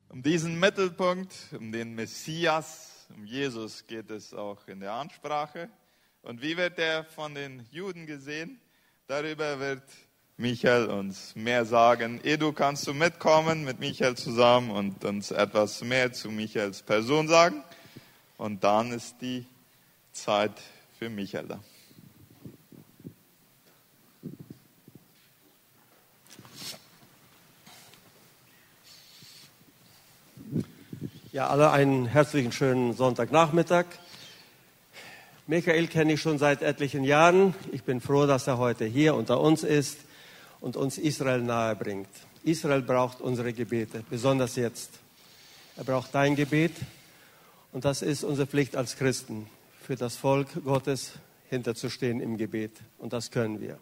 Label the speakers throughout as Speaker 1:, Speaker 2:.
Speaker 1: Um diesen Mittelpunkt, um den Messias, um Jesus geht es auch in der Ansprache. Und wie wird er von den Juden gesehen? Darüber wird Michael uns mehr sagen. Edu, kannst du mitkommen mit Michael zusammen und uns etwas mehr zu Michaels Person sagen? Und dann ist die Zeit für Michael da.
Speaker 2: Ja, alle einen herzlichen schönen Sonntagnachmittag. Michael kenne ich schon seit etlichen Jahren. Ich bin froh, dass er heute hier unter uns ist und uns Israel nahe bringt. Israel braucht unsere Gebete, besonders jetzt. Er braucht dein Gebet und das ist unsere Pflicht als Christen, für das Volk Gottes hinterzustehen im Gebet. Und das können wir.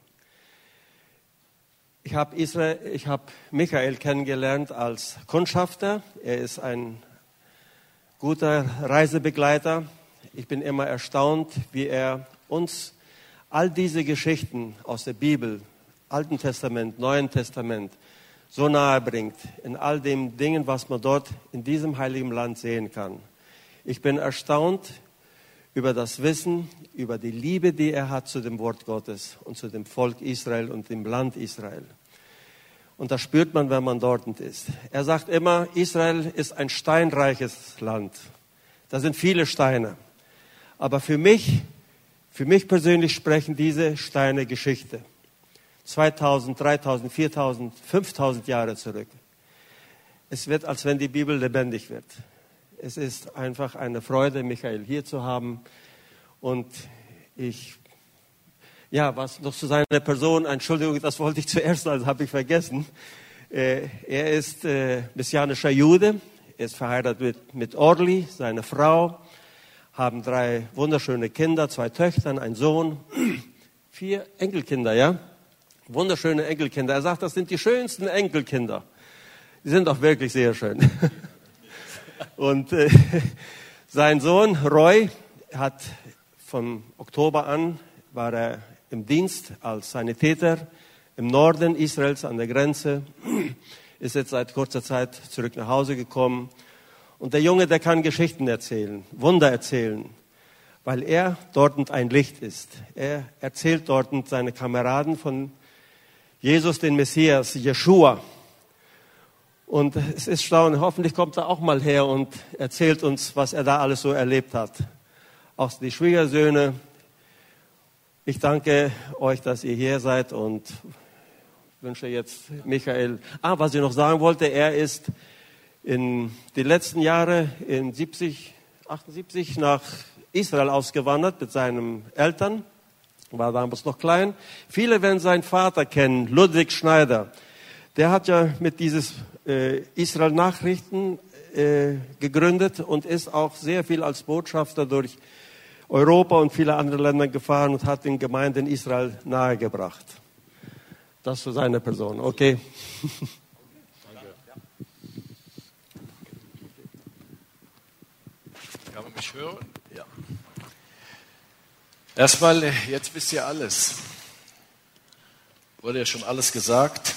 Speaker 2: Ich habe Michael kennengelernt als Kundschafter. Er ist ein guter Reisebegleiter. Ich bin immer erstaunt, wie er uns all diese Geschichten aus der Bibel, Alten Testament, Neuen Testament, so nahe bringt, in all den Dingen, was man dort in diesem heiligen Land sehen kann. Ich bin erstaunt über das Wissen, über die Liebe, die er hat zu dem Wort Gottes und zu dem Volk Israel und dem Land Israel. Und das spürt man, wenn man dort ist. Er sagt immer, Israel ist ein steinreiches Land. Da sind viele Steine. Aber für mich persönlich sprechen diese Steine Geschichte. 2000, 3000, 4000, 5000 Jahre zurück. Es wird, als wenn die Bibel lebendig wird. Es ist einfach eine Freude, Michael hier zu haben. Und was noch zu seiner Person, Entschuldigung, das wollte ich zuerst sagen, das habe ich vergessen. Er ist messianischer Jude, er ist verheiratet mit Orli, seine Frau, haben 3 wunderschöne Kinder, 2 Töchter, einen Sohn, 4 Enkelkinder, ja? Wunderschöne Enkelkinder. Er sagt, das sind die schönsten Enkelkinder. Die sind auch wirklich sehr schön. Und sein Sohn Roy hat vom Oktober an, war er im Dienst als Sanitäter im Norden Israels an der Grenze, ist jetzt seit kurzer Zeit zurück nach Hause gekommen. Und der Junge, der kann Geschichten erzählen, Wunder erzählen, weil er dort ein Licht ist. Er erzählt dort seine Kameraden von Jesus, den Messias, Jeschua. Und es ist staunend, hoffentlich kommt er auch mal her und erzählt uns, was er da alles so erlebt hat. Auch die Schwiegersöhne. Ich danke euch, dass ihr hier seid und wünsche jetzt Michael. Was ich noch sagen wollte, er ist in den letzten Jahren in 78 nach Israel ausgewandert mit seinen Eltern. War damals noch klein. Viele werden seinen Vater kennen, Ludwig Schneider. Der hat ja mit dieses Israel-Nachrichten gegründet und ist auch sehr viel als Botschafter durch Europa und viele andere Länder gefahren und hat den Gemeinden Israel nahegebracht. Das zu seiner Person. Okay.
Speaker 3: Kann man mich hören? Ja. Erstmal, jetzt wisst ihr alles. Wurde ja schon alles gesagt.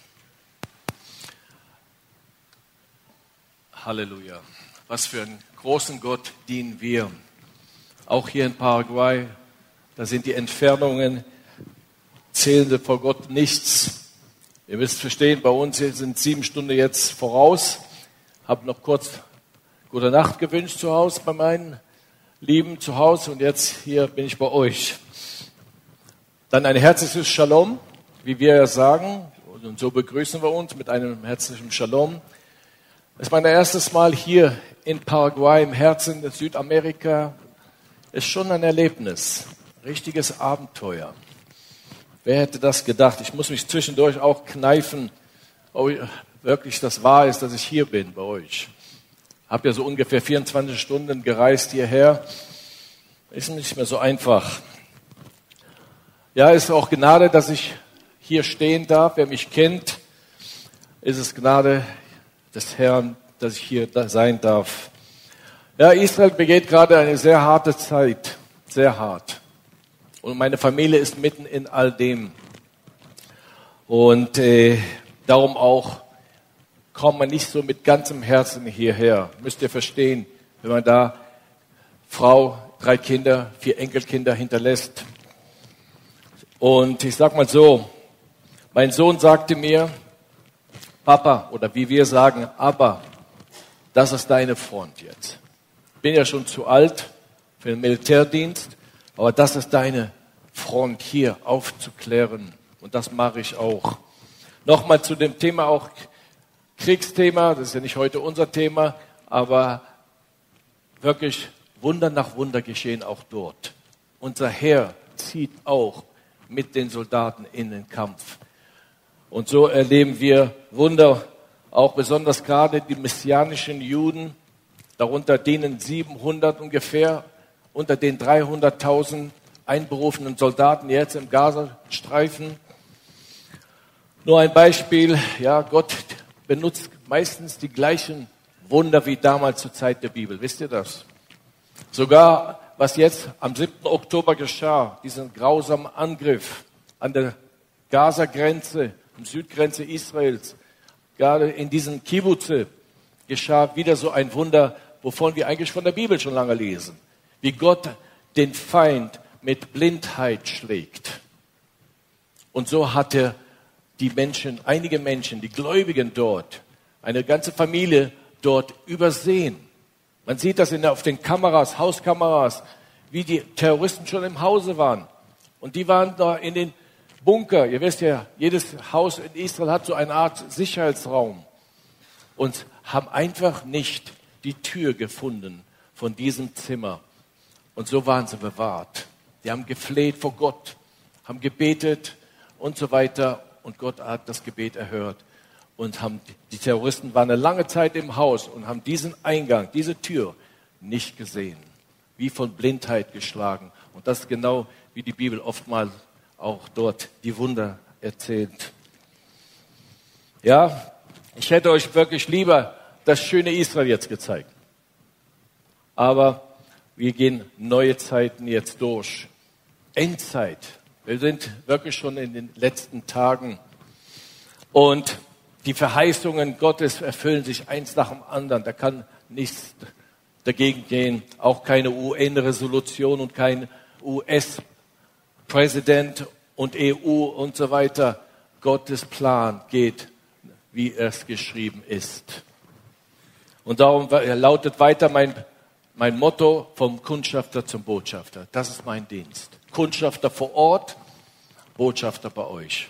Speaker 3: Halleluja. Was für einen großen Gott dienen wir. Auch hier in Paraguay, da sind die Entfernungen, zählen vor Gott nichts. Ihr müsst verstehen, bei uns sind 7 Stunden jetzt voraus. Habe noch kurz gute Nacht gewünscht zu Hause bei meinen Lieben zu Hause und jetzt hier bin ich bei euch. Dann ein herzliches Shalom, wie wir ja sagen, und so begrüßen wir uns mit einem herzlichen Shalom. Das ist mein erstes Mal hier in Paraguay, im Herzen des Südamerika. Ist schon ein Erlebnis, richtiges Abenteuer. Wer hätte das gedacht? Ich muss mich zwischendurch auch kneifen, ob wirklich das wahr ist, dass ich hier bin bei euch. Habe ja so ungefähr 24 Stunden gereist hierher. Ist nicht mehr so einfach. Ja, ist auch Gnade, dass ich hier stehen darf. Wer mich kennt, ist es Gnade des Herrn, dass ich hier sein darf. Ja, Israel begeht gerade eine sehr harte Zeit, sehr hart. Und meine Familie ist mitten in all dem. Und darum auch kommt man nicht so mit ganzem Herzen hierher. Müsst ihr verstehen, wenn man da Frau, 3 Kinder, 4 Enkelkinder hinterlässt. Und ich sag mal so, mein Sohn sagte mir, Papa, oder wie wir sagen, Abba, das ist deine Front jetzt. Ich bin ja schon zu alt für den Militärdienst, aber das ist deine Front hier aufzuklären. Und das mache ich auch. Nochmal zu dem Thema, auch Kriegsthema, das ist ja nicht heute unser Thema, aber wirklich Wunder nach Wunder geschehen auch dort. Unser Heer zieht auch mit den Soldaten in den Kampf. Und so erleben wir Wunder, auch besonders gerade die messianischen Juden, darunter dienen 700 ungefähr, unter den 300.000 einberufenen Soldaten jetzt im Gazastreifen. Nur ein Beispiel, ja, Gott benutzt meistens die gleichen Wunder wie damals zur Zeit der Bibel. Wisst ihr das? Sogar, was jetzt am 7. Oktober geschah, diesen grausamen Angriff an der Gaza-Grenze, an der Südgrenze Israels, gerade in diesen Kibbutze, geschah wieder so ein Wunder, wovon wir eigentlich von der Bibel schon lange lesen. Wie Gott den Feind mit Blindheit schlägt. Und so hatte die Menschen, einige Menschen, die Gläubigen dort, eine ganze Familie dort übersehen. Man sieht das auf den Kameras, Hauskameras, wie die Terroristen schon im Hause waren. Und die waren da in den Bunker. Ihr wisst ja, jedes Haus in Israel hat so eine Art Sicherheitsraum. Und haben einfach nicht die Tür gefunden von diesem Zimmer. Und so waren sie bewahrt. Die haben gefleht vor Gott, haben gebetet und so weiter. Und Gott hat das Gebet erhört. Und die Terroristen waren eine lange Zeit im Haus und haben diesen Eingang, diese Tür nicht gesehen. Wie von Blindheit geschlagen. Und das ist genau, wie die Bibel oftmals auch dort die Wunder erzählt. Ja, ich hätte euch wirklich lieber das schöne Israel jetzt gezeigt. Aber wir gehen neue Zeiten jetzt durch. Endzeit. Wir sind wirklich schon in den letzten Tagen. Und die Verheißungen Gottes erfüllen sich eins nach dem anderen. Da kann nichts dagegen gehen. Auch keine UN-Resolution und kein US-Präsident und EU und so weiter. Gottes Plan geht, wie es geschrieben ist. Und darum lautet weiter mein Motto: vom Kundschafter zum Botschafter. Das ist mein Dienst. Kundschafter vor Ort, Botschafter bei euch.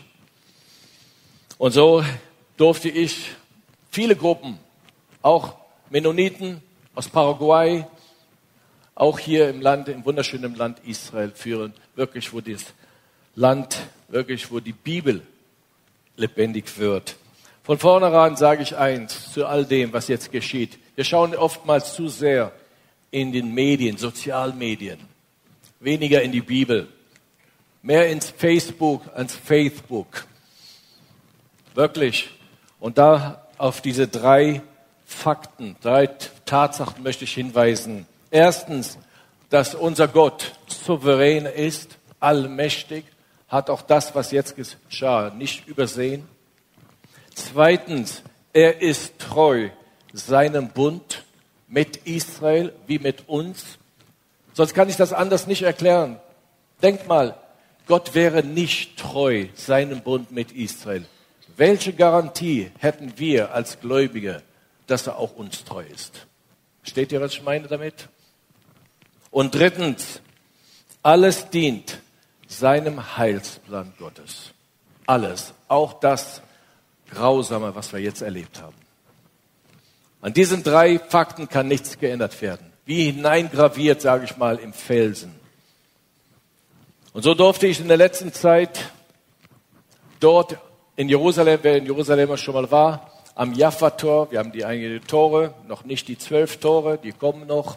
Speaker 3: Und so durfte ich viele Gruppen, auch Mennoniten aus Paraguay, auch hier im Land, im wunderschönen Land Israel führen, wirklich, wo das Land, wirklich, wo die Bibel lebendig wird. Von vornherein sage ich eins zu all dem, was jetzt geschieht. Wir schauen oftmals zu sehr in den Medien, Sozialmedien, weniger in die Bibel, mehr ins Facebook als Faithbook. Wirklich. Und da auf diese 3 Fakten, 3 Tatsachen möchte ich hinweisen. Erstens, dass unser Gott souverän ist, allmächtig, hat auch das, was jetzt geschah, nicht übersehen. Zweitens, er ist treu seinem Bund mit Israel wie mit uns. Sonst kann ich das anders nicht erklären. Denkt mal, Gott wäre nicht treu seinem Bund mit Israel. Welche Garantie hätten wir als Gläubige, dass er auch uns treu ist? Versteht ihr, was ich meine damit? Und drittens, alles dient seinem Heilsplan Gottes. Alles, auch das Grausame, was wir jetzt erlebt haben. An diesen 3 Fakten kann nichts geändert werden. Wie hineingraviert, sage ich mal, im Felsen. Und so durfte ich in der letzten Zeit dort in Jerusalem, wer in Jerusalem schon mal war, am Jaffa-Tor, wir haben die einigen Tore, noch nicht die 12 Tore, die kommen noch,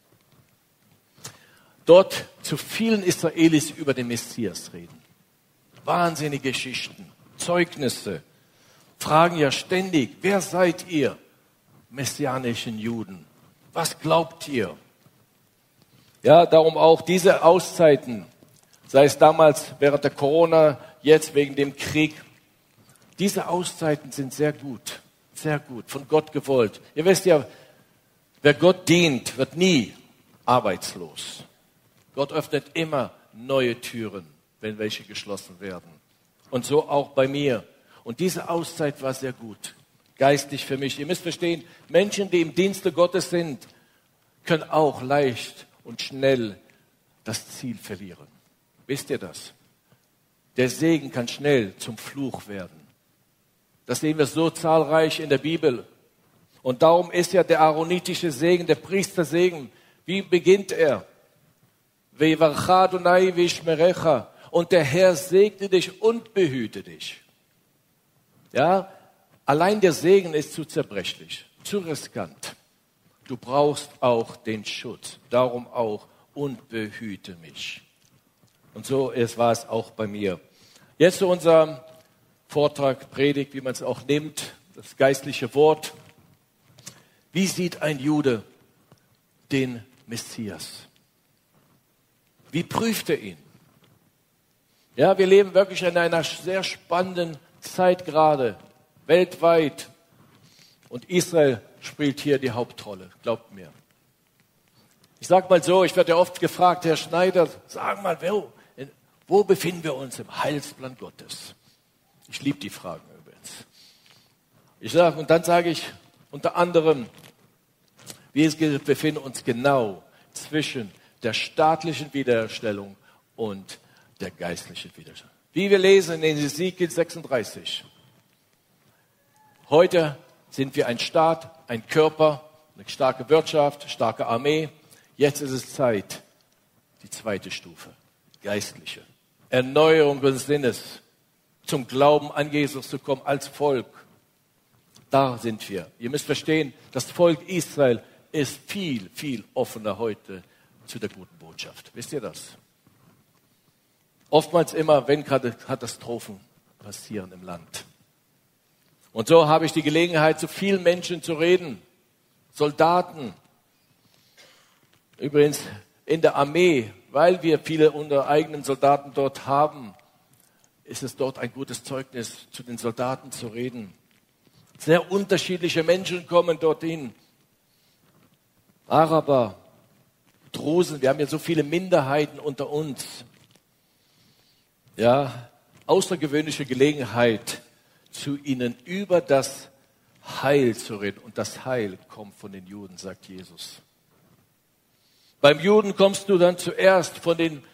Speaker 3: dort zu vielen Israelis über den Messias reden. Wahnsinnige Geschichten, Zeugnisse, fragen ja ständig, wer seid ihr, messianischen Juden? Was glaubt ihr? Ja, darum auch diese Auszeiten, sei es damals während der Corona, jetzt wegen dem Krieg, diese Auszeiten sind sehr gut. Sehr gut, von Gott gewollt. Ihr wisst ja, wer Gott dient, wird nie arbeitslos. Gott öffnet immer neue Türen, wenn welche geschlossen werden. Und so auch bei mir. Und diese Auszeit war sehr gut, geistlich für mich. Ihr müsst verstehen, Menschen, die im Dienste Gottes sind, können auch leicht und schnell das Ziel verlieren. Wisst ihr das? Der Segen kann schnell zum Fluch werden. Das sehen wir so zahlreich in der Bibel. Und darum ist ja der aaronitische Segen, der Priestersegen, wie beginnt er? Ve'varcha Adonai ve'ishmerecha. Und der Herr segne dich und behüte dich. Ja, allein der Segen ist zu zerbrechlich, zu riskant. Du brauchst auch den Schutz. Darum auch und behüte mich. Und so war es auch bei mir. Jetzt zu unserem Vortrag, Predigt, wie man es auch nimmt, das geistliche Wort. Wie sieht ein Jude den Messias? Wie prüft er ihn? Ja, wir leben wirklich in einer sehr spannenden Zeit gerade, weltweit. Und Israel spielt hier die Hauptrolle, glaubt mir. Ich sage mal so, ich werde ja oft gefragt, Herr Schneider, sag mal, wo befinden wir uns im Heilsplan Gottes? Ich liebe die Fragen übrigens. Und dann sage ich unter anderem, wir befinden uns genau zwischen der staatlichen Wiederherstellung und der geistlichen Widerstand. Wie wir lesen in Hesekiel 36. Heute sind wir ein Staat, ein Körper, eine starke Wirtschaft, starke Armee. Jetzt ist es Zeit, die zweite Stufe, geistliche. Erneuerung des Sinnes, zum Glauben an Jesus zu kommen als Volk. Da sind wir. Ihr müsst verstehen, das Volk Israel ist viel, viel offener heute zu der guten Botschaft. Wisst ihr das? Oftmals immer, wenn Katastrophen passieren im Land. Und so habe ich die Gelegenheit, zu vielen Menschen zu reden. Soldaten. Übrigens in der Armee, weil wir viele unserer eigenen Soldaten dort haben, ist es dort ein gutes Zeugnis, zu den Soldaten zu reden. Sehr unterschiedliche Menschen kommen dorthin. Araber, Drusen, wir haben ja so viele Minderheiten unter uns. Ja, außergewöhnliche Gelegenheit, zu ihnen über das Heil zu reden. Und das Heil kommt von den Juden, sagt Jesus. Beim Juden kommst du dann zuerst von den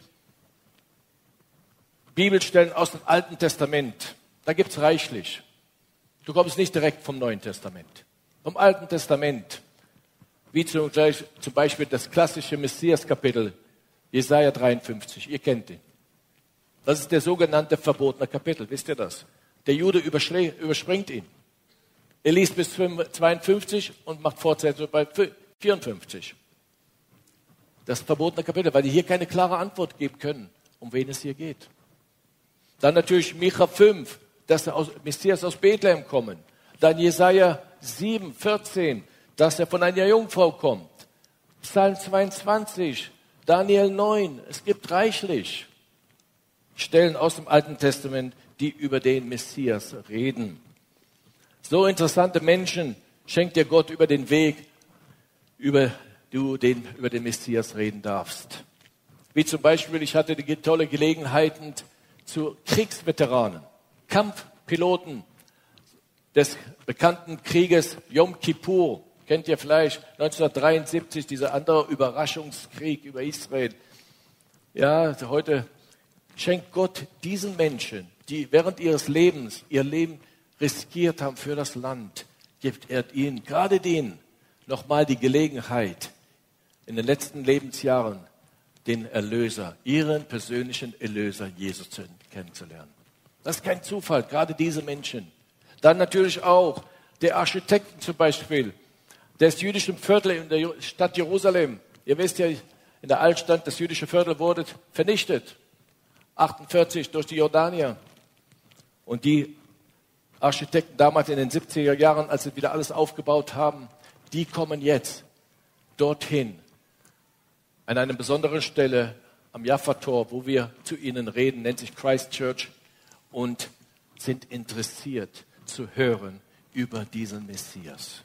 Speaker 3: Bibelstellen aus dem Alten Testament. Da gibt es reichlich. Du kommst nicht direkt vom Neuen Testament. Vom Alten Testament. Wie zum Beispiel das klassische Messias-Kapitel, Jesaja 53. Ihr kennt ihn. Das ist der sogenannte verbotene Kapitel. Wisst ihr das? Der Jude überspringt ihn. Er liest bis 52 und macht Fortsetzung bei 54. Das verbotene Kapitel, weil die hier keine klare Antwort geben können, um wen es hier geht. Dann natürlich Micha 5, dass der Messias aus Bethlehem kommen. Dann Jesaja 7, 14, dass er von einer Jungfrau kommt. Psalm 22, Daniel 9, es gibt reichlich Stellen aus dem Alten Testament, die über den Messias reden. So interessante Menschen schenkt dir Gott über den Weg, über den Messias reden darfst. Wie zum Beispiel, ich hatte die tolle Gelegenheit zu Kriegsveteranen, Kampfpiloten des bekannten Krieges Yom Kippur. Kennt ihr vielleicht 1973, dieser andere Überraschungskrieg über Israel. Ja, heute schenkt Gott diesen Menschen, die während ihres Lebens ihr Leben riskiert haben für das Land, gibt er ihnen, gerade denen, nochmal die Gelegenheit, in den letzten Lebensjahren den Erlöser, ihren persönlichen Erlöser, Jesus kennenzulernen. Das ist kein Zufall, gerade diese Menschen. Dann natürlich auch der Architekten zum Beispiel, des jüdischen Viertel in der Stadt Jerusalem. Ihr wisst ja, in der Altstadt, das jüdische Viertel wurde vernichtet. 48 durch die Jordanier. Und die Architekten damals in den 70er Jahren, als sie wieder alles aufgebaut haben, die kommen jetzt dorthin, an einer besonderen Stelle am Jaffa-Tor, wo wir zu ihnen reden, nennt sich Christ Church, und sind interessiert zu hören über diesen Messias.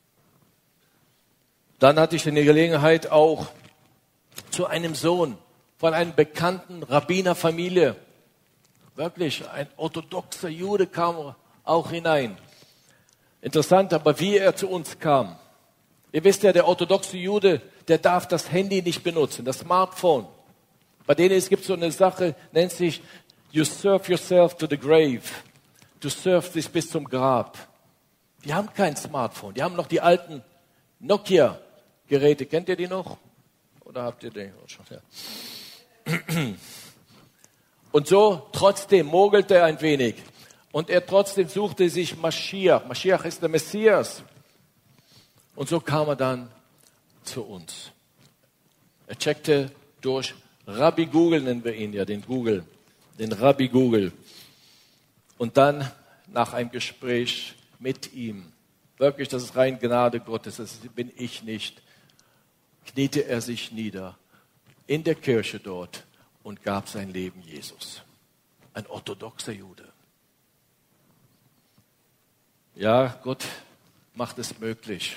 Speaker 3: Dann hatte ich die Gelegenheit auch zu einem Sohn von einer bekannten Rabbinerfamilie. Wirklich, ein orthodoxer Jude kam auch hinein. Interessant, aber wie er zu uns kam. Ihr wisst ja, der orthodoxe Jude, der darf das Handy nicht benutzen, das Smartphone. Bei denen gibt es so eine Sache, nennt sich You serve yourself to the grave. Du surfst dich bis zum Grab. Die haben kein Smartphone, die haben noch die alten Nokia-Geräte. Kennt ihr die noch? Oder habt ihr die schon? Ja. Und so trotzdem mogelte er ein wenig. Und er trotzdem suchte sich Maschiach. Maschiach ist der Messias. Und so kam er dann zu uns. Er checkte durch Rabbi Google, nennen wir ihn ja, den Rabbi Google. Und dann nach einem Gespräch mit ihm, wirklich, das ist rein Gnade Gottes, das bin ich nicht, kniete er sich nieder in der Kirche dort und gab sein Leben Jesus. Ein orthodoxer Jude. Ja, Gott macht es möglich.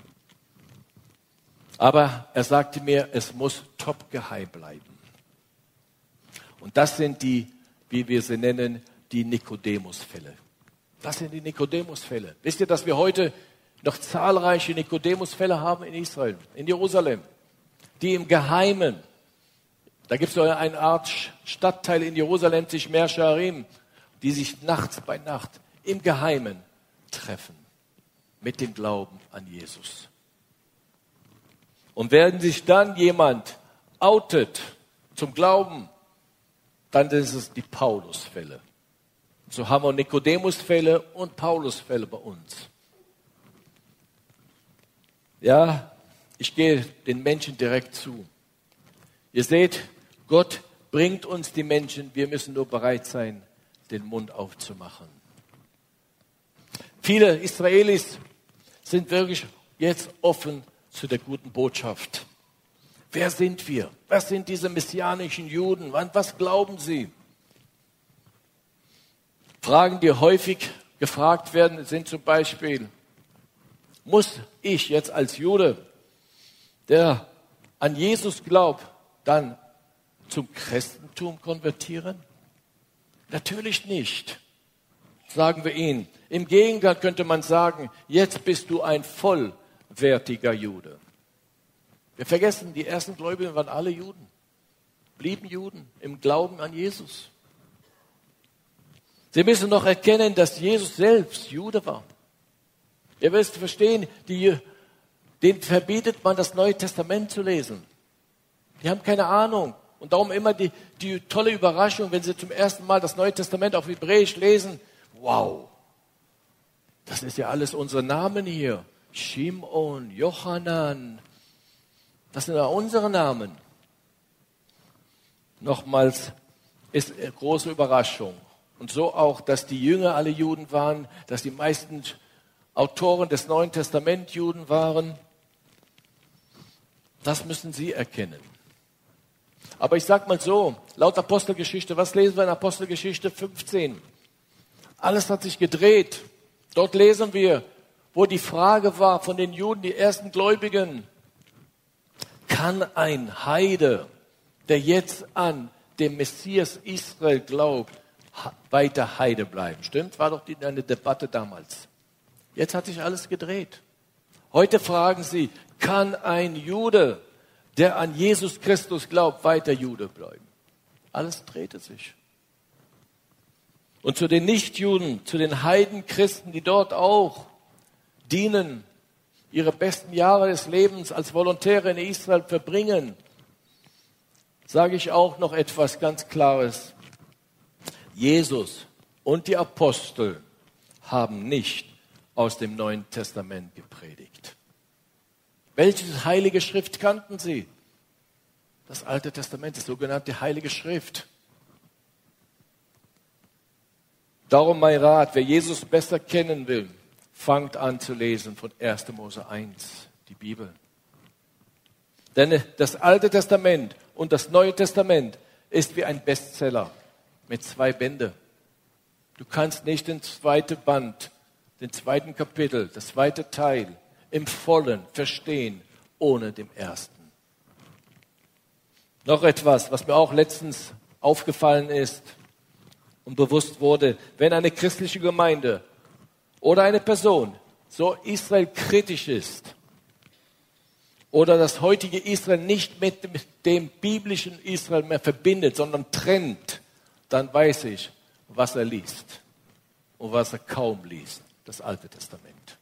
Speaker 3: Aber er sagte mir, es muss top geheim bleiben. Und das sind die, wie wir sie nennen, die Nikodemus-Fälle. Das sind die Nikodemus-Fälle. Wisst ihr, dass wir heute noch zahlreiche Nikodemus-Fälle haben in Israel, in Jerusalem, die im Geheimen, da gibt es so eine Art Stadtteil in Jerusalem, sich Mer Sharim, die sich nachts bei Nacht im Geheimen treffen mit dem Glauben an Jesus. Und wenn sich dann jemand outet zum Glauben, dann sind es die Paulus-Fälle. So haben wir Nikodemus-Fälle und Paulus-Fälle bei uns. Ja, ich gehe den Menschen direkt zu. Ihr seht, Gott bringt uns die Menschen, wir müssen nur bereit sein, den Mund aufzumachen. Viele Israelis sind wirklich jetzt offen zu der guten Botschaft. Wer sind wir? Was sind diese messianischen Juden? Was glauben sie? Fragen, die häufig gefragt werden, sind zum Beispiel, muss ich jetzt als Jude, der an Jesus glaubt, dann zum Christentum konvertieren? Natürlich nicht, sagen wir ihnen. Im Gegenteil könnte man sagen, jetzt bist du ein vollwertiger Jude. Wir vergessen, die ersten Gläubigen waren alle Juden, blieben Juden im Glauben an Jesus. Sie müssen noch erkennen, dass Jesus selbst Jude war. Ihr müsst verstehen, denen verbietet man, das Neue Testament zu lesen. Die haben keine Ahnung. Und darum immer die tolle Überraschung, wenn sie zum ersten Mal das Neue Testament auf Hebräisch lesen. Wow, das ist ja alles unsere Namen hier. Shimon, Johanan, das sind ja unsere Namen. Nochmals ist eine große Überraschung. Und so auch, dass die Jünger alle Juden waren, dass die meisten Autoren des Neuen Testaments Juden waren. Das müssen sie erkennen. Aber ich sage mal so, laut Apostelgeschichte, was lesen wir in Apostelgeschichte 15? Alles hat sich gedreht. Dort lesen wir, wo die Frage war von den Juden, die ersten Gläubigen, kann ein Heide, der jetzt an den Messias Israel glaubt, weiter Heide bleiben? Stimmt? War doch eine Debatte damals. Jetzt hat sich alles gedreht. Heute fragen sie, kann ein Jude, der an Jesus Christus glaubt, weiter Jude bleiben? Alles drehte sich. Und zu den Nichtjuden, zu den Heidenchristen, die dort auch dienen, ihre besten Jahre des Lebens als Volontäre in Israel verbringen, sage ich auch noch etwas ganz Klares. Jesus und die Apostel haben nicht aus dem Neuen Testament gepredigt. Welche heilige Schrift kannten sie? Das Alte Testament, das sogenannte Heilige Schrift. Darum mein Rat, wer Jesus besser kennen will, fangt an zu lesen von 1. Mose 1, die Bibel. Denn das Alte Testament und das Neue Testament ist wie ein Bestseller mit 2 Bänden. Du kannst nicht den zweiten Band den 2. Kapitel, das 2. Teil, im Vollen verstehen, ohne dem ersten. Noch etwas, was mir auch letztens aufgefallen ist und bewusst wurde: Wenn eine christliche Gemeinde oder eine Person so Israel kritisch ist oder das heutige Israel nicht mit dem biblischen Israel mehr verbindet, sondern trennt, dann weiß ich, was er liest und was er kaum liest: das Alte Testament.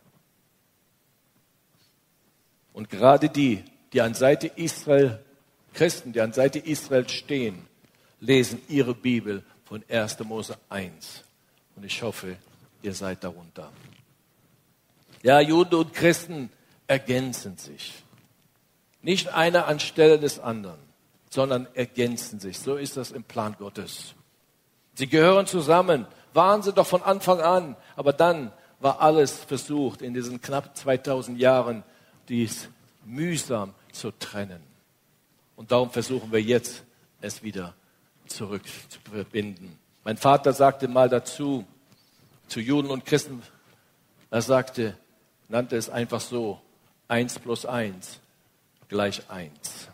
Speaker 3: Und gerade die an Seite Israel, Christen, die an Seite Israel stehen, lesen ihre Bibel von 1. Mose 1. Und ich hoffe, ihr seid darunter. Ja, Juden und Christen ergänzen sich. Nicht einer anstelle des anderen, sondern ergänzen sich. So ist das im Plan Gottes. Sie gehören zusammen, waren sie doch von Anfang an. Aber dann war alles versucht, in diesen knapp 2000 Jahren dies mühsam zu trennen. Und darum versuchen wir jetzt, es wieder zurück zu verbinden. Mein Vater sagte mal dazu, zu Juden und Christen, nannte es einfach so: 1 + 1 = 1.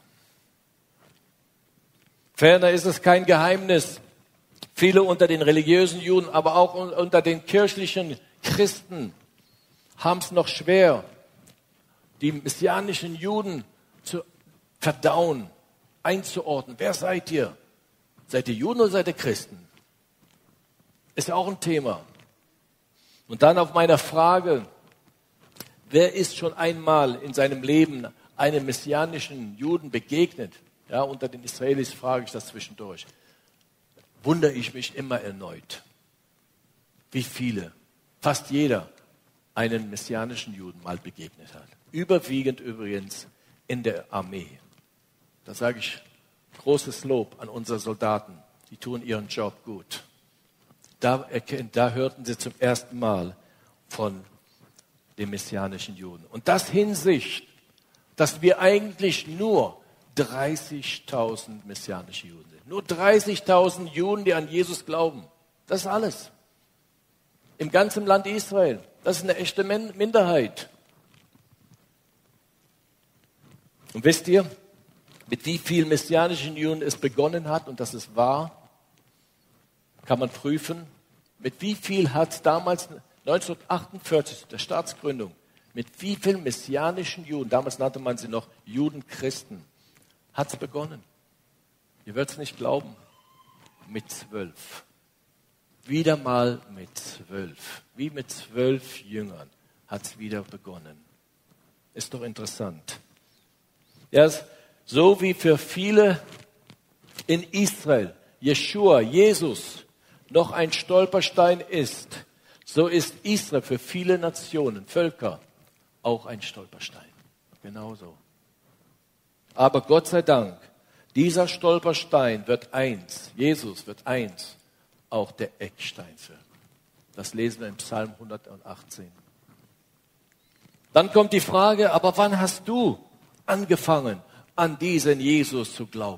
Speaker 3: Ferner ist es kein Geheimnis, viele unter den religiösen Juden, aber auch unter den kirchlichen Christen haben es noch schwer, die messianischen Juden zu verdauen, einzuordnen. Wer seid ihr? Seid ihr Juden oder seid ihr Christen? Ist ja auch ein Thema. Und dann auf meiner Frage: Wer ist schon einmal in seinem Leben einem messianischen Juden begegnet? Ja, unter den Israelis frage ich das zwischendurch. Wundere ich mich immer erneut, wie viele, fast jeder, einen messianischen Juden mal begegnet hat. Überwiegend übrigens in der Armee. Da sage ich großes Lob an unsere Soldaten. Die tun ihren Job gut. Da hörten sie zum ersten Mal von dem messianischen Juden. Und das Hinsicht, dass wir eigentlich nur 30.000 messianische Juden sind. Nur 30.000 Juden, die an Jesus glauben. Das ist alles. Im ganzen Land Israel. Das ist eine echte Minderheit. Und wisst ihr, mit wie vielen messianischen Juden es begonnen hat und dass es war, kann man prüfen. Mit wie viel hat es damals, 1948, der Staatsgründung, mit wie vielen messianischen Juden, damals nannte man sie noch Judenchristen, hat es begonnen? Ihr werdet es nicht glauben. Mit 12. Wieder mal mit 12. Wie mit 12 Jüngern hat es wieder begonnen. Ist doch interessant. Ja, so wie für viele in Israel Jeschua, Jesus, noch ein Stolperstein ist, so ist Israel für viele Nationen, Völker auch ein Stolperstein. Genauso. Aber Gott sei Dank, dieser Stolperstein wird eins, Jesus wird eins, auch der Eckstein für. Das lesen wir im Psalm 118. Dann kommt die Frage: Aber wann hast du angefangen, an diesen Jesus zu glauben?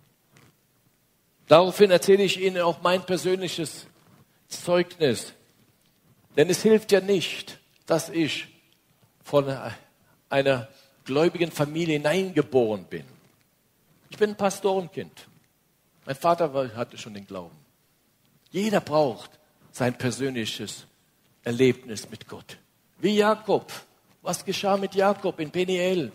Speaker 3: Daraufhin erzähle ich Ihnen auch mein persönliches Zeugnis. Denn es hilft ja nicht, dass ich von einer gläubigen Familie hineingeboren bin. Ich bin ein Pastorenkind. Mein Vater hatte schon den Glauben. Jeder braucht sein persönliches Erlebnis mit Gott. Wie Jakob. Was geschah mit Jakob in Peniel?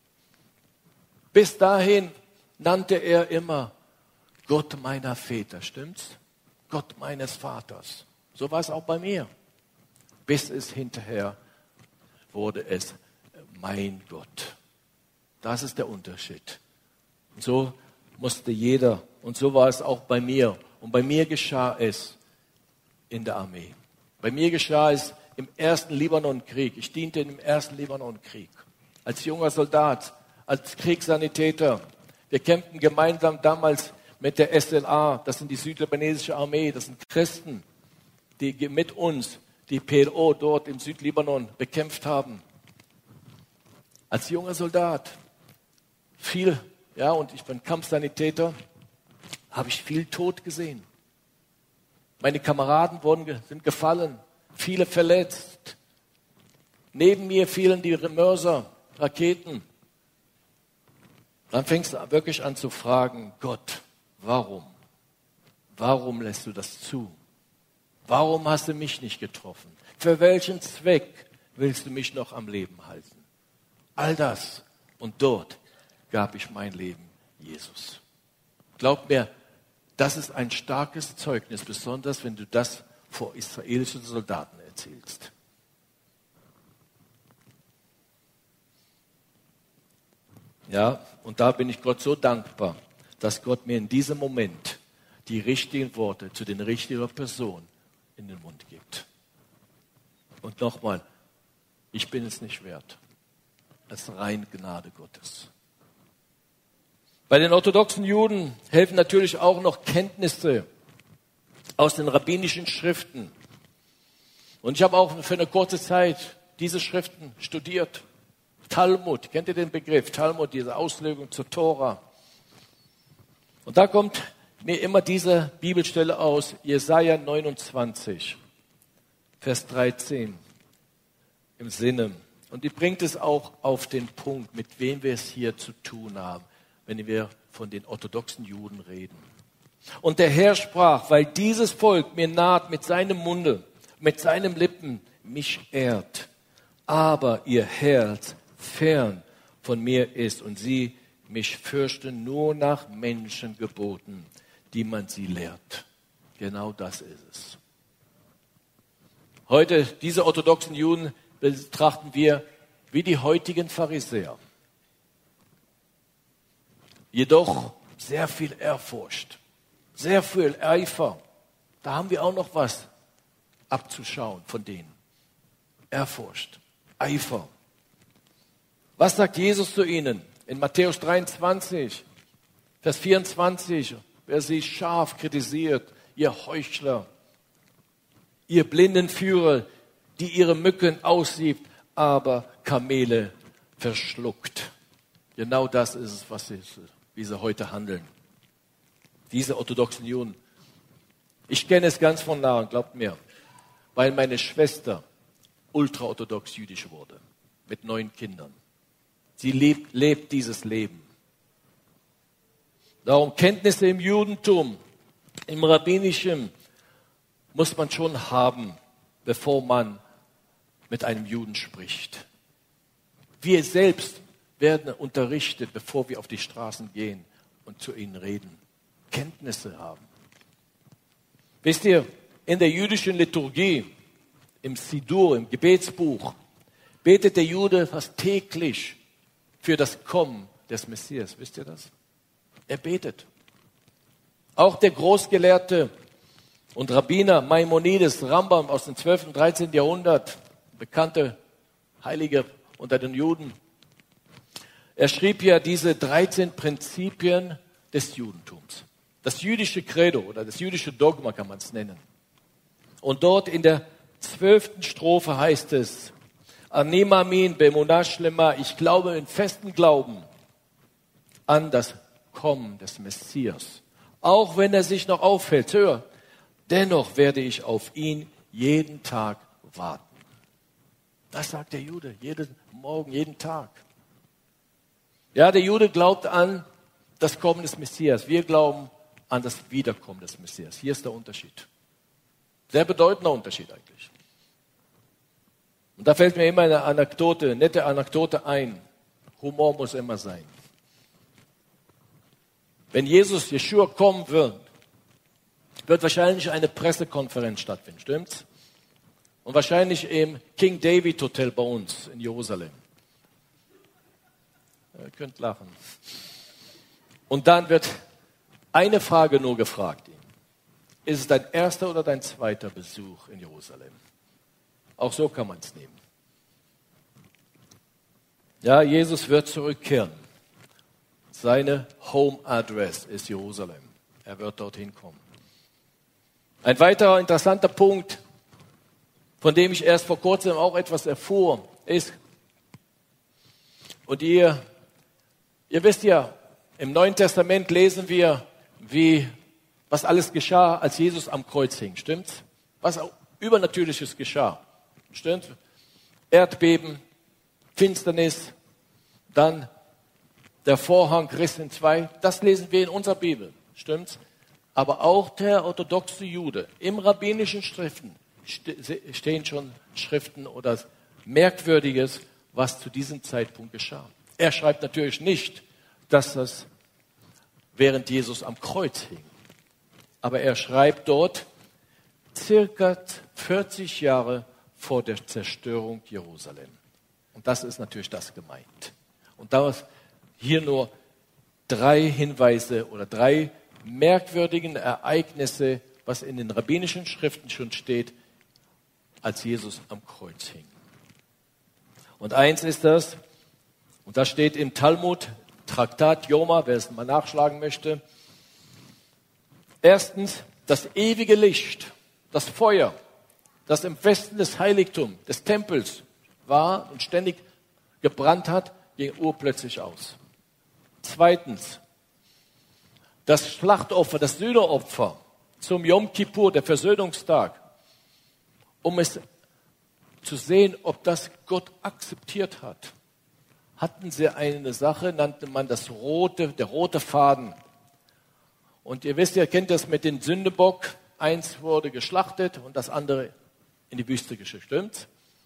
Speaker 3: Bis dahin nannte er immer Gott meiner Väter, stimmt's? Gott meines Vaters. So war es auch bei mir. Bis es hinterher wurde es mein Gott. Das ist der Unterschied. Und so musste jeder, und so war es auch bei mir. Und bei mir geschah es in der Armee. Bei mir geschah es im ersten Libanonkrieg. Ich diente im ersten Libanonkrieg. Als junger Soldat, als Kriegssanitäter. Wir kämpften gemeinsam damals mit der SLA, das sind die südlibanesische Armee, das sind Christen, die mit uns die PLO dort im Südlibanon bekämpft haben. Als junger Soldat, und ich bin Kampfsanitäter, habe ich viel Tod gesehen. Meine Kameraden sind gefallen. viele verletzt. Neben mir fielen die Mörser, Raketen. Dann fängst du wirklich an zu fragen, Gott, warum? Warum lässt du das zu? Warum hast du mich nicht getroffen? Für welchen Zweck willst du mich noch am Leben halten? All das. Und dort gab ich mein Leben Jesus. Glaub mir, das ist ein starkes Zeugnis, besonders wenn du das vor israelischen Soldaten erzählst. Ja, und da bin ich Gott so dankbar, dass Gott mir in diesem Moment die richtigen Worte zu den richtigen Personen in den Mund gibt. Und nochmal, ich bin es nicht wert. Es ist rein Gnade Gottes. Bei den orthodoxen Juden helfen natürlich auch noch Kenntnisse aus den rabbinischen Schriften. Und ich habe auch für eine kurze Zeit diese Schriften studiert. Talmud, kennt ihr den Begriff? Talmud, diese Auslegung zur Tora. Und da kommt mir immer diese Bibelstelle aus, Jesaja 29, Vers 13, im Sinne. Und die bringt es auch auf den Punkt, mit wem wir es hier zu tun haben, wenn wir von den orthodoxen Juden reden. Und der Herr sprach, weil dieses Volk mir naht mit seinem Munde, mit seinen Lippen mich ehrt, aber ihr Herz fern von mir ist und sie mich fürchten nur nach Menschengeboten, die man sie lehrt. Genau das ist es. Heute, diese orthodoxen Juden betrachten wir wie die heutigen Pharisäer. Jedoch sehr viel Ehrfurcht, sehr viel Eifer. Da haben wir auch noch was abzuschauen von denen. Ehrfurcht, Eifer. Was sagt Jesus zu ihnen? In Matthäus 23, Vers 24, wer sie scharf kritisiert, ihr Heuchler, ihr blinden Führer, die ihre Mücken aussiebt, aber Kamele verschluckt. Genau das ist es, wie sie heute handeln. Diese orthodoxen Juden. Ich kenne es ganz von nahe, glaubt mir, weil meine Schwester ultraorthodox jüdisch wurde, mit 9 Kindern. Sie lebt dieses Leben. Darum Kenntnisse im Judentum, im Rabbinischen, muss man schon haben, bevor man mit einem Juden spricht. Wir selbst werden unterrichtet, bevor wir auf die Straßen gehen und zu ihnen reden. Kenntnisse haben. Wisst ihr, in der jüdischen Liturgie, im Sidur, im Gebetsbuch, betet der Jude fast täglich für das Kommen des Messias. Wisst ihr das? Er betet. Auch der Großgelehrte und Rabbiner Maimonides, Rambam aus dem 12. und 13. Jahrhundert, bekannte Heilige unter den Juden. Er schrieb ja diese 13 Prinzipien des Judentums. Das jüdische Credo oder das jüdische Dogma kann man es nennen. Und dort in der 12. Strophe heißt es, Anim Amin be'emunah shlema, ich glaube in festen Glauben an das Kommen des Messias. Auch wenn er sich noch aufhält, hör, dennoch werde ich auf ihn jeden Tag warten. Das sagt der Jude, jeden Morgen, jeden Tag. Ja, der Jude glaubt an das Kommen des Messias. Wir glauben an das Wiederkommen des Messias. Hier ist der Unterschied. Sehr bedeutender Unterschied eigentlich. Und da fällt mir immer eine Anekdote, nette Anekdote ein. Humor muss immer sein. Wenn Yeshua kommen wird wahrscheinlich eine Pressekonferenz stattfinden, stimmt's? Und wahrscheinlich im King David Hotel bei uns in Jerusalem. Ihr könnt lachen. Und dann wird eine Frage nur gefragt. Ist es dein erster oder dein zweiter Besuch in Jerusalem? Auch so kann man es nehmen. Ja, Jesus wird zurückkehren. Seine Home Address ist Jerusalem. Er wird dorthin kommen. Ein weiterer interessanter Punkt, von dem ich erst vor kurzem auch etwas erfuhr, ist, und ihr wisst ja, im Neuen Testament lesen wir, was alles geschah, als Jesus am Kreuz hing, stimmt's? Was Übernatürliches geschah. Stimmt? Erdbeben, Finsternis, dann der Vorhang riss in zwei. Das lesen wir in unserer Bibel. Stimmt's? Aber auch der orthodoxe Jude, im rabbinischen Schriften stehen schon Schriften oder Merkwürdiges, was zu diesem Zeitpunkt geschah. Er schreibt natürlich nicht, dass das während Jesus am Kreuz hing. Aber er schreibt dort, circa 40 Jahre vor der Zerstörung Jerusalem. Und das ist natürlich das gemeint. Und da hier nur 3 Hinweise oder 3 merkwürdigen Ereignisse, was in den rabbinischen Schriften schon steht, als Jesus am Kreuz hing. Und eins ist das, und das steht im Talmud, Traktat Yoma, wer es mal nachschlagen möchte. Erstens, das ewige Licht, das Feuer, das im Westen des Heiligtums, des Tempels war und ständig gebrannt hat, ging urplötzlich aus. Zweitens, das Schlachtopfer, das Sühneopfer zum Yom Kippur, der Versöhnungstag, um es zu sehen, ob das Gott akzeptiert hat, hatten sie eine Sache, nannte man der rote Faden. Und ihr wisst, ihr kennt das mit dem Sündebock. Eins wurde geschlachtet und das andere in die Wüste geschickt. Stimmt's?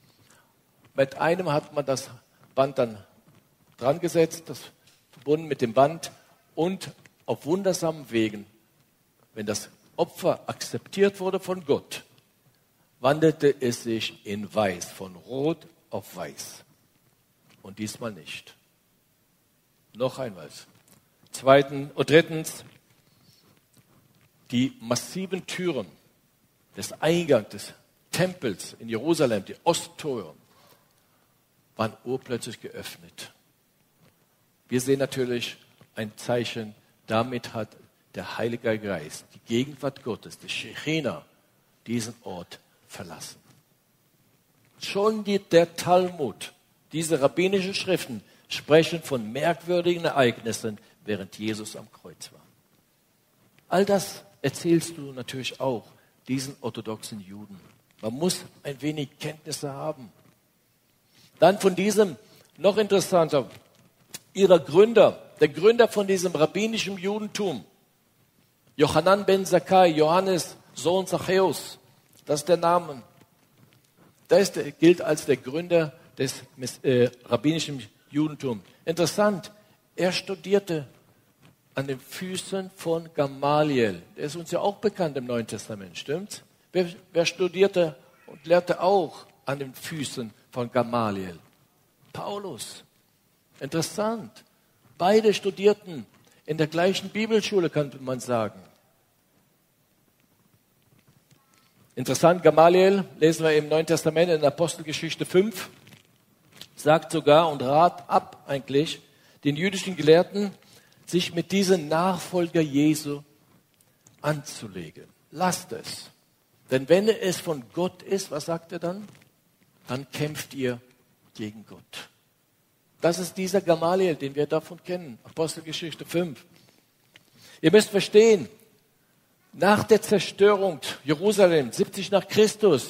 Speaker 3: Mit einem hat man das Band dann dran gesetzt, das verbunden mit dem Band und auf wundersamen Wegen, wenn das Opfer akzeptiert wurde von Gott, wandelte es sich in Weiß, von Rot auf Weiß. Und diesmal nicht. Noch einmal. Drittens, die massiven Türen des Eingangs des Tempels in Jerusalem, die Osttore, waren urplötzlich geöffnet. Wir sehen natürlich ein Zeichen, damit hat der Heilige Geist, die Gegenwart Gottes, die Shechina, diesen Ort verlassen. Schon der Talmud, diese rabbinischen Schriften sprechen von merkwürdigen Ereignissen, während Jesus am Kreuz war. All das erzählst du natürlich auch diesen orthodoxen Juden. Man muss ein wenig Kenntnisse haben. Dann von diesem, noch interessanter, ihrer Gründer, der Gründer von diesem rabbinischen Judentum, Johanan ben Zakkai, Johannes, Sohn Zachäus, das ist der Name. Gilt als der Gründer des rabbinischen Judentums. Interessant, er studierte an den Füßen von Gamaliel. Der ist uns ja auch bekannt im Neuen Testament, stimmt's? Wer studierte und lehrte auch an den Füßen von Gamaliel? Paulus. Interessant. Beide studierten in der gleichen Bibelschule, könnte man sagen. Interessant, Gamaliel, lesen wir im Neuen Testament in Apostelgeschichte 5, sagt sogar und rat ab eigentlich den jüdischen Gelehrten, sich mit diesen Nachfolger Jesu anzulegen. Lasst es. Denn wenn es von Gott ist, was sagt er dann? Dann kämpft ihr gegen Gott. Das ist dieser Gamaliel, den wir davon kennen. Apostelgeschichte 5. Ihr müsst verstehen, nach der Zerstörung Jerusalem, 70 nach Christus,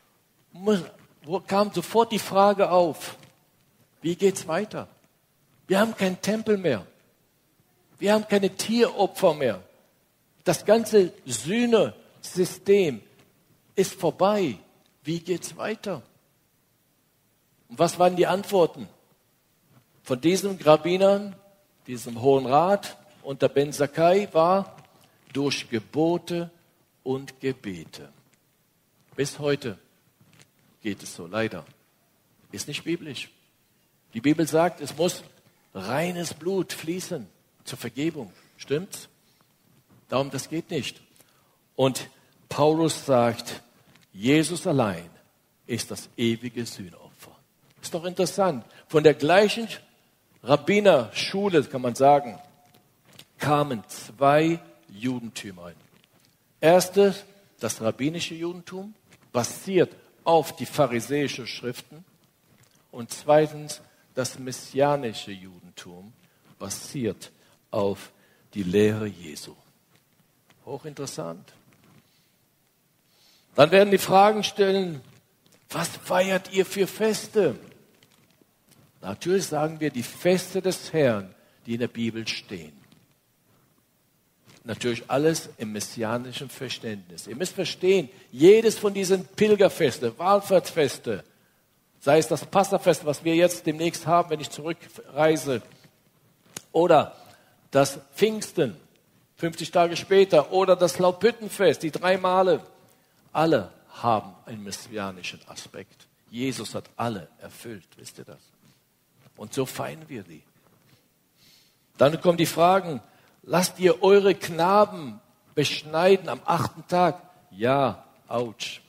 Speaker 3: kam sofort die Frage auf, wie geht's weiter? Wir haben keinen Tempel mehr. Wir haben keine Tieropfer mehr. Das ganze Sühnesystem ist vorbei. Wie geht's weiter? Und was waren die Antworten von diesen Rabbinern, diesem Hohen Rat unter Ben Zakkai war? Durch Gebote und Gebete. Bis heute geht es so, leider. Ist nicht biblisch. Die Bibel sagt, es muss reines Blut fließen zur Vergebung. Stimmt's? Darum, das geht nicht. Und Paulus sagt, Jesus allein ist das ewige Sühnopfer. Ist doch interessant. Von der gleichen Rabbinerschule, kann man sagen, kamen 2 Judentümer. Erstes, das rabbinische Judentum, basiert auf die pharisäischen Schriften. Und zweitens, das messianische Judentum, basiert auf die Lehre Jesu. Hochinteressant. Dann werden die Fragen stellen, was feiert ihr für Feste? Natürlich sagen wir die Feste des Herrn, die in der Bibel stehen. Natürlich alles im messianischen Verständnis. Ihr müsst verstehen, jedes von diesen Pilgerfeste, Wallfahrtsfeste, sei es das Passafest, was wir jetzt demnächst haben, wenn ich zurückreise, oder das Pfingsten, 50 Tage später, oder das Laubhüttenfest, die 3 Male, alle haben einen messianischen Aspekt. Jesus hat alle erfüllt, wisst ihr das? Und so feiern wir die. Dann kommen die Fragen, lasst ihr eure Knaben beschneiden am 8. Tag? Ja, ouch.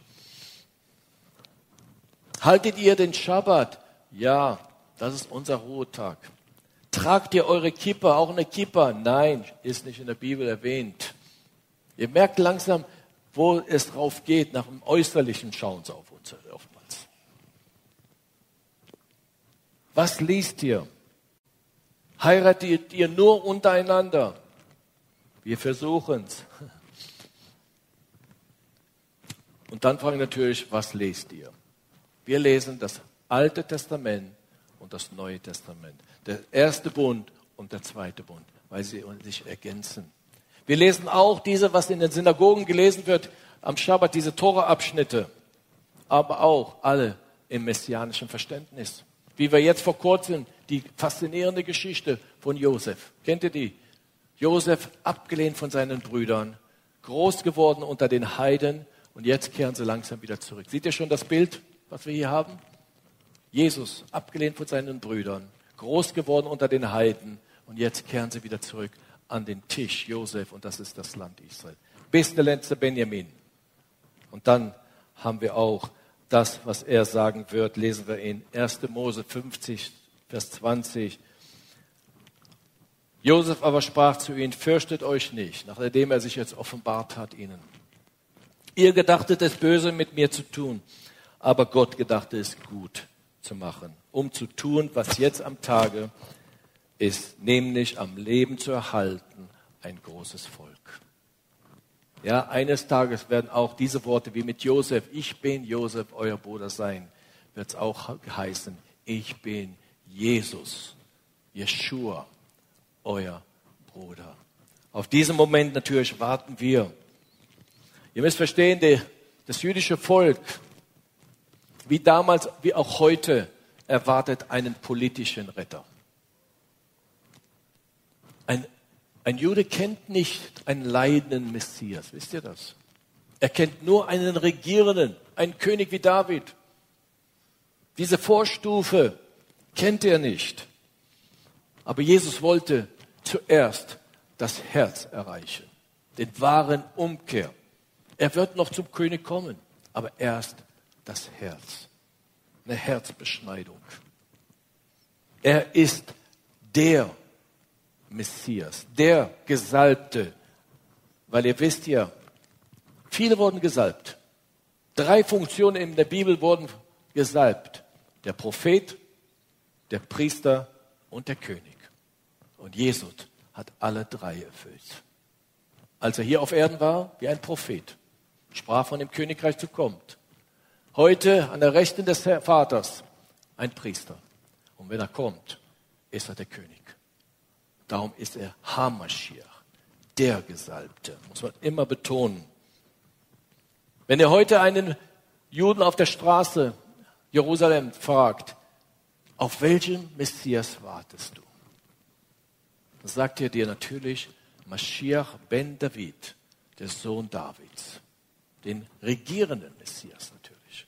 Speaker 3: Haltet ihr den Schabbat? Ja, das ist unser Ruhetag. Tragt ihr eure Kippa, auch eine Kippa? Nein, ist nicht in der Bibel erwähnt. Ihr merkt langsam, wo es drauf geht, nach dem Äußerlichen schauen sie auf uns oftmals. Was liest ihr? Heiratet ihr nur untereinander? Wir versuchen es. Und dann fragen wir natürlich, was lest ihr? Wir lesen das Alte Testament und das Neue Testament. Der erste Bund und der zweite Bund, weil sie sich ergänzen. Wir lesen auch diese, was in den Synagogen gelesen wird, am Schabbat, diese Tora-Abschnitte, aber auch alle im messianischen Verständnis. Wie wir jetzt vor kurzem die faszinierende Geschichte von Josef. Kennt ihr die? Josef abgelehnt von seinen Brüdern, groß geworden unter den Heiden und jetzt kehren sie langsam wieder zurück. Seht ihr schon das Bild, was wir hier haben? Jesus abgelehnt von seinen Brüdern, groß geworden unter den Heiden und jetzt kehren sie wieder zurück an den Tisch Josef und das ist das Land Israel. Bis der letzte Benjamin. Und dann haben wir auch das, was er sagen wird, lesen wir in 1. Mose 50, Vers 20. Josef aber sprach zu ihnen, fürchtet euch nicht, nachdem er sich jetzt offenbart hat ihnen. Ihr gedachtet es böse mit mir zu tun, aber Gott gedachte es gut zu machen, um zu tun, was jetzt am Tage ist, nämlich am Leben zu erhalten, ein großes Volk. Ja, eines Tages werden auch diese Worte wie mit Josef, ich bin Josef, euer Bruder sein, wird es auch heißen, ich bin Jesus, Jeschua, euer Bruder. Auf diesen Moment natürlich warten wir. Ihr müsst verstehen, das jüdische Volk, wie damals, wie auch heute, erwartet einen politischen Retter. Ein Jude kennt nicht einen leidenden Messias, wisst ihr das? Er kennt nur einen Regierenden, einen König wie David. Diese Vorstufe kennt er nicht. Aber Jesus wollte zuerst das Herz erreichen, den wahren Umkehr. Er wird noch zum König kommen, aber erst das Herz, eine Herzbeschneidung. Er ist der Messias, der Gesalbte, weil ihr wisst ja, viele wurden gesalbt. 3 Funktionen in der Bibel wurden gesalbt. Der Prophet, der Priester und der König. Und Jesus hat alle 3 erfüllt. Als er hier auf Erden war, wie ein Prophet, sprach von dem Königreich zu kommt. Heute an der Rechten des Vaters ein Priester. Und wenn er kommt, ist er der König. Darum ist er HaMashiach, der Gesalbte. Muss man immer betonen. Wenn ihr heute einen Juden auf der Straße Jerusalem fragt, auf welchen Messias wartest du? Dann sagt er dir natürlich Mashiach ben David, der Sohn Davids, den regierenden Messias natürlich.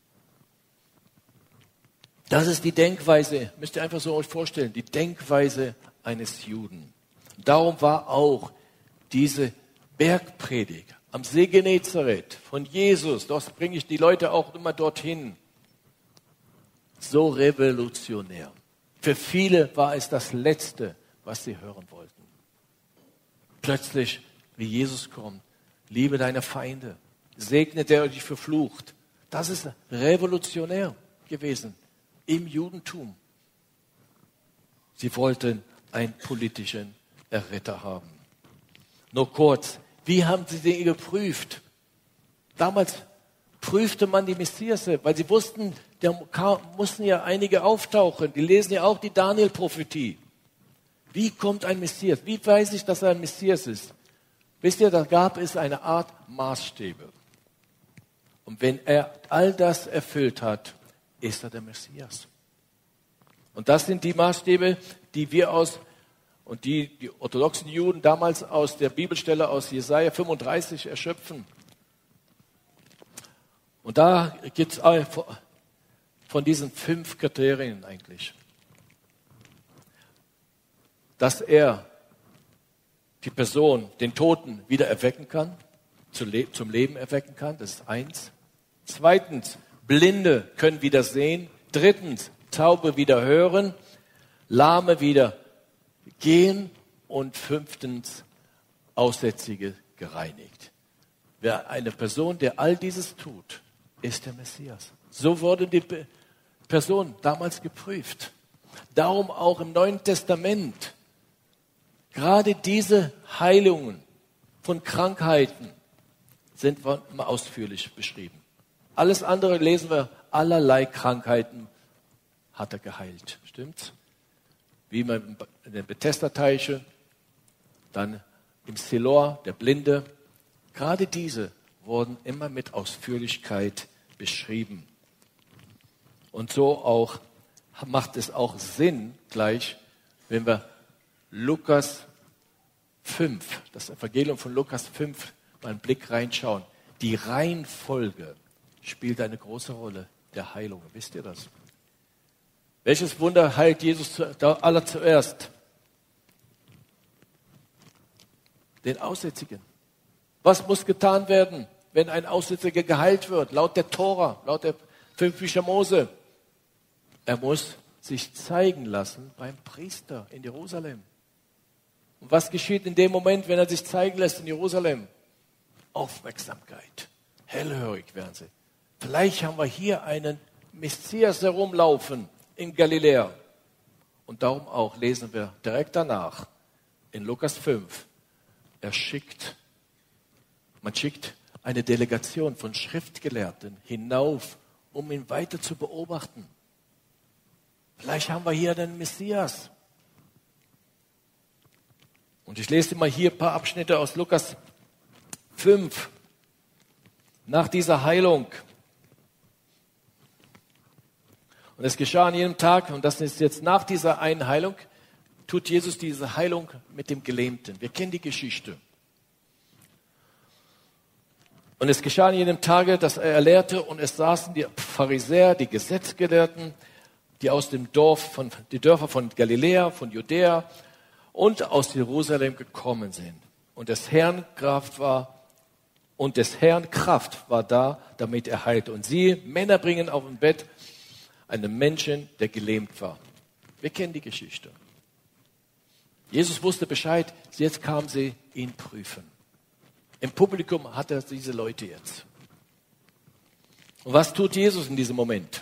Speaker 3: Das ist die Denkweise, müsst ihr einfach so euch vorstellen, die Denkweise eines Juden. Darum war auch diese Bergpredigt am See Genezareth von Jesus, dort bringe ich die Leute auch immer dorthin, so revolutionär. Für viele war es das Letzte, was sie hören wollten. Plötzlich, wie Jesus kommt, liebe deine Feinde, segne der dich verflucht. Das ist revolutionär gewesen im Judentum. Sie wollten einen politischen Erretter haben. Nur kurz, wie haben sie den geprüft? Damals prüfte man die Messiasse, weil sie wussten, da mussten ja einige auftauchen. Die lesen ja auch die Daniel-Prophetie. Wie kommt ein Messias? Wie weiß ich, dass er ein Messias ist? Wisst ihr, da gab es eine Art Maßstäbe. Und wenn er all das erfüllt hat, ist er der Messias. Und das sind die Maßstäbe, die wir und die orthodoxen Juden damals aus der Bibelstelle aus Jesaja 35 erschöpfen. Und da gibt es von diesen 5 Kriterien eigentlich, dass er die Person, den Toten, wieder erwecken kann, zum Leben erwecken kann, das ist 1. 2, Blinde können wieder sehen. 3, Taube wieder hören, Lahme wieder gehen und 5, Aussätzige gereinigt. Wer eine Person, der all dieses tut, ist der Messias. So wurde die Person damals geprüft. Darum auch im Neuen Testament gerade diese Heilungen von Krankheiten sind immer ausführlich beschrieben. Alles andere lesen wir, allerlei Krankheiten hat er geheilt. Stimmt's? Wie in den Bethesda-Teiche, dann im Siloa, der Blinde. Gerade diese wurden immer mit Ausführlichkeit beschrieben. Und so auch macht es auch Sinn, gleich, wenn wir Lukas 5, das Evangelium von Lukas 5, mal einen Blick reinschauen. Die Reihenfolge spielt eine große Rolle der Heilung. Wisst ihr das? Welches Wunder heilt Jesus allerzuerst? Den Aussätzigen. Was muss getan werden, wenn ein Aussätziger geheilt wird? Laut der Tora, laut der 5 Bücher Mose. Er muss sich zeigen lassen beim Priester in Jerusalem. Und was geschieht in dem Moment, wenn er sich zeigen lässt in Jerusalem? Aufmerksamkeit. Hellhörig werden sie. Vielleicht haben wir hier einen Messias herumlaufen in Galiläa. Und darum auch lesen wir direkt danach in Lukas 5. Man schickt eine Delegation von Schriftgelehrten hinauf, um ihn weiter zu beobachten. Vielleicht haben wir hier den Messias. Und ich lese mal hier ein paar Abschnitte aus Lukas 5. Nach dieser Heilung. Und es geschah an jedem Tag, und das ist jetzt nach dieser einen Heilung, tut Jesus diese Heilung mit dem Gelähmten. Wir kennen die Geschichte. Und es geschah an jedem Tage, dass er lehrte, und es saßen die Pharisäer, die Gesetzgelehrten, die aus die Dörfer von Galiläa, von Judäa und aus Jerusalem gekommen sind. Und des Herrn Kraft war da, damit er heilte. Und sie, Männer bringen auf dem Bett einen Menschen, der gelähmt war. Wir kennen die Geschichte. Jesus wusste Bescheid, jetzt kamen sie ihn prüfen. Im Publikum hat er diese Leute jetzt. Und was tut Jesus in diesem Moment?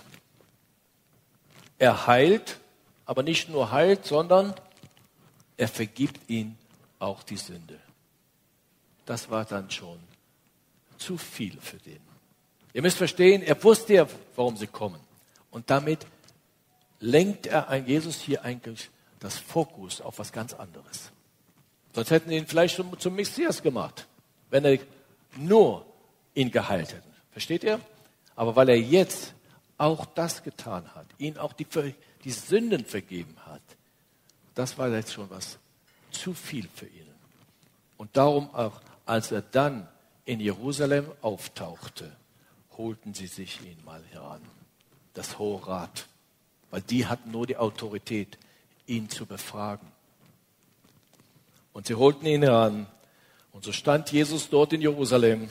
Speaker 3: Er heilt, aber nicht nur heilt, sondern er vergibt ihnen auch die Sünde. Das war dann schon zu viel für den. Ihr müsst verstehen, er wusste ja, warum sie kommen. Und damit lenkt Jesus hier eigentlich das Fokus auf was ganz anderes. Sonst hätten sie ihn vielleicht schon zum Messias gemacht, wenn er nur ihn geheilt hätte. Versteht ihr? Aber weil er jetzt auch das getan hat, ihn auch die Sünden vergeben hat, das war jetzt schon was zu viel für ihn. Und darum auch, als er dann in Jerusalem auftauchte, holten sie sich ihn mal heran. Das Hohe Rat. Weil die hatten nur die Autorität, ihn zu befragen. Und sie holten ihn heran. Und so stand Jesus dort in Jerusalem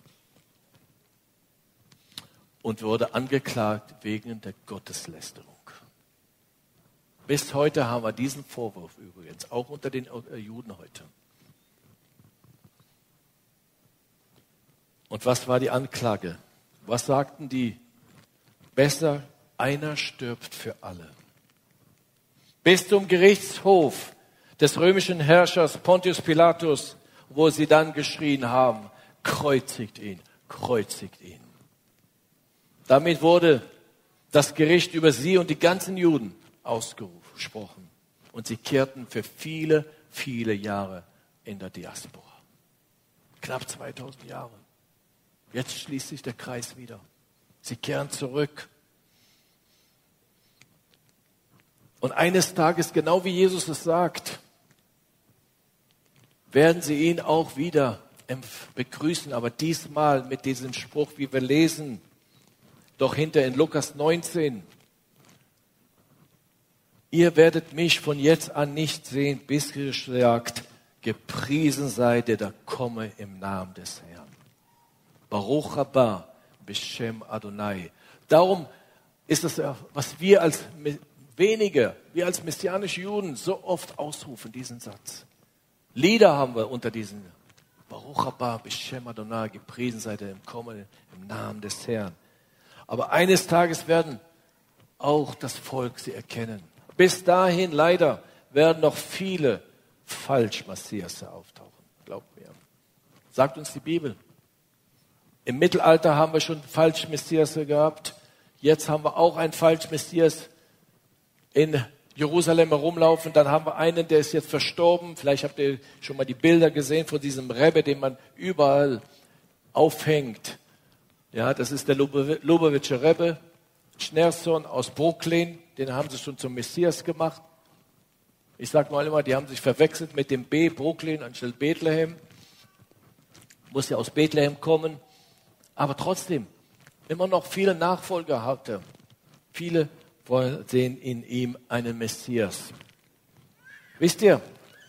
Speaker 3: und wurde angeklagt wegen der Gotteslästerung. Bis heute haben wir diesen Vorwurf übrigens, auch unter den Juden heute. Und was war die Anklage? Was sagten die? Besser, einer stirbt für alle. Bis zum Gerichtshof des römischen Herrschers Pontius Pilatus, wo sie dann geschrien haben, kreuzigt ihn, kreuzigt ihn. Damit wurde das Gericht über sie und die ganzen Juden ausgesprochen. Und sie kehrten für viele, viele Jahre in der Diaspora. Knapp 2000 Jahre. Jetzt schließt sich der Kreis wieder. Sie kehren zurück. Und eines Tages, genau wie Jesus es sagt, werden sie ihn auch wieder begrüßen, aber diesmal mit diesem Spruch, wie wir lesen, doch hinter in Lukas 19. Ihr werdet mich von jetzt an nicht sehen, bis ihr sagt, gepriesen sei der da komme im Namen des Herrn. Baruch haba b'Shem Adonai. Darum ist es, was wir als messianische Juden so oft ausrufen, diesen Satz. Lieder haben wir unter diesen Baruch haba b'Shem Adonai, gepriesen sei der Kommen im Namen des Herrn. Aber eines Tages werden auch das Volk sie erkennen. Bis dahin leider werden noch viele Falsch-Messias auftauchen. Glaubt mir. Sagt uns die Bibel. Im Mittelalter haben wir schon Falsch-Messias gehabt. Jetzt haben wir auch einen Falsch-Messias in Jerusalem herumlaufen. Dann haben wir einen, der ist jetzt verstorben. Vielleicht habt ihr schon mal die Bilder gesehen von diesem Rebbe, den man überall aufhängt. Ja, das ist der Lubavitcher Rebbe, Schneerson aus Brooklyn. Den haben sie schon zum Messias gemacht. Ich sage mal immer, die haben sich verwechselt mit dem B, Brooklyn anstelle Bethlehem. Muss ja aus Bethlehem kommen. Aber trotzdem, immer noch viele Nachfolger hatte. Viele sehen in ihm einen Messias. Wisst ihr,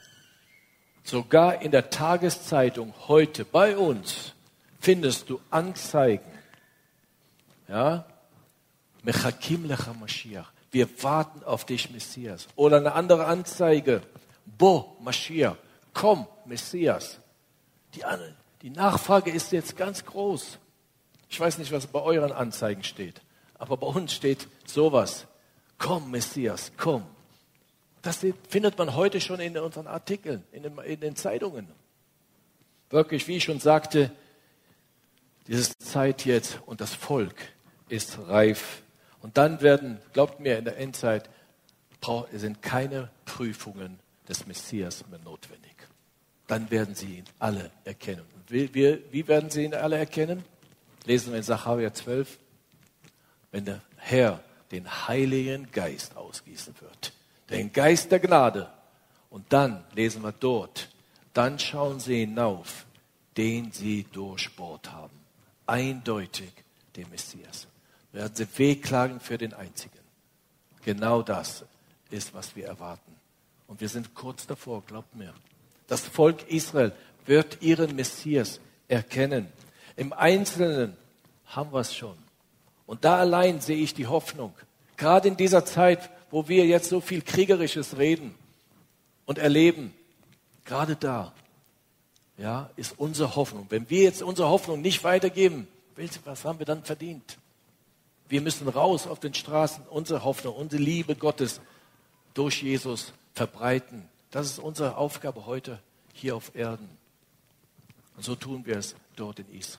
Speaker 3: sogar in der Tageszeitung heute bei uns findest du Anzeigen. Ja? Mechakim lecha Mashiach. Wir warten auf dich, Messias. Oder eine andere Anzeige. Bo, Mashiach. Komm, Messias. Die Nachfrage ist jetzt ganz groß. Ich weiß nicht, was bei euren Anzeigen steht. Aber bei uns steht sowas. Komm, Messias, komm. Das findet man heute schon in unseren Artikeln, in den Zeitungen. Wirklich, wie ich schon sagte, diese Zeit jetzt und das Volk ist reif. Und dann werden, glaubt mir, in der Endzeit sind keine Prüfungen des Messias mehr notwendig. Dann werden sie ihn alle erkennen. Wie werden sie ihn alle erkennen? Lesen wir in Sacharja 12. Wenn der Herr den Heiligen Geist ausgießen wird. Den Geist der Gnade. Und dann lesen wir dort, dann schauen sie hinauf, den sie durchbohrt haben. Eindeutig den Messias. Werden sie wehklagen für den Einzigen. Genau das ist, was wir erwarten. Und wir sind kurz davor, glaubt mir. Das Volk Israel wird ihren Messias erkennen. Im Einzelnen haben wir es schon. Und da allein sehe ich die Hoffnung. Gerade in dieser Zeit, wo wir jetzt so viel Kriegerisches reden und erleben, gerade da, ja, ist unsere Hoffnung. Wenn wir jetzt unsere Hoffnung nicht weitergeben, was haben wir dann verdient? Wir müssen raus auf den Straßen, unsere Hoffnung, unsere Liebe Gottes durch Jesus verbreiten. Das ist unsere Aufgabe heute hier auf Erden. Und so tun wir es dort in Israel.